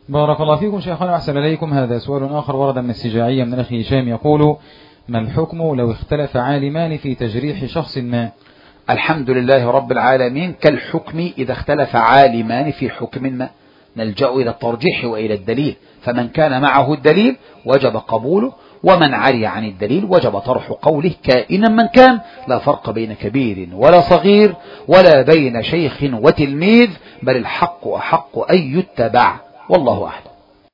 بارك الله فيكم شيخنا وأحسن إليكم. هذا سؤال آخر ورد من السجاعية من الأخ هشام يقول: ما الحكم لو اختلف عالمان في تجريح شخص ما؟ الحمد لله رب العالمين. كالحكم إذا اختلف عالمان في حكم ما نلجأ إلى الترجيح وإلى الدليل، فمن كان معه الدليل وجب قبوله، ومن عري عن الدليل وجب طرح قوله كائنا من كان. لا فرق بين كبير ولا صغير ولا بين شيخ وتلميذ، بل الحق أحق أن يتبع، والله أعلم.